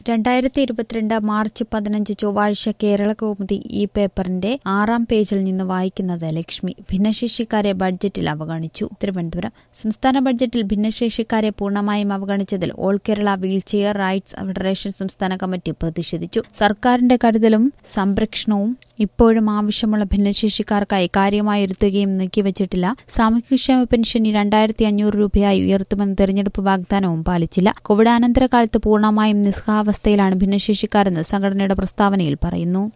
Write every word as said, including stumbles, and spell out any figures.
രണ്ടായിരത്തി ഇരുപത്തിരണ്ട് മാർച്ച് പതിനഞ്ച് ചൊവ്വാഴ്ച കേരളകൗമുദി ഈ പേപ്പറിന്റെ ആറാം പേജിൽ നിന്ന് വായിക്കുന്നത് ലക്ഷ്മി. ഭിന്നശേഷിക്കാരെ ബഡ്ജറ്റിൽ അവഗണിച്ചു. തിരുവനന്തപുരം. സംസ്ഥാന ബഡ്ജറ്റിൽ ഭിന്നശേഷിക്കാരെ പൂർണ്ണമായും അവഗണിച്ചതിൽ all Kerala wheelchair rights federation സംസ്ഥാന കമ്മിറ്റി പ്രതിഷേധിച്ചു. സർക്കാരിന്റെ കരുതലും സംരക്ഷണവും ഇപ്പോഴും ആവശ്യമുള്ള ഭിന്നശേഷിക്കാർക്കായി കാര്യമായി ഒരുത്തുകയും നീക്കിവച്ചിട്ടില്ല. സാമൂഹ്യക്ഷേമ പെൻഷൻ രണ്ടായിരത്തി അഞ്ഞൂറ് രൂപയായി ഉയർത്തുമെന്ന തെരഞ്ഞെടുപ്പ് വാഗ്ദാനവും പാലിച്ചില്ല. കോവിഡാനന്തര കാലത്ത് പൂർണ്ണമായും നിസ്സഹാവസ്ഥയിലാണ് ഭിന്നശേഷിക്കാരെന്ന് സംഘടനയുടെ പ്രസ്താവനയിൽ പറയുന്നു.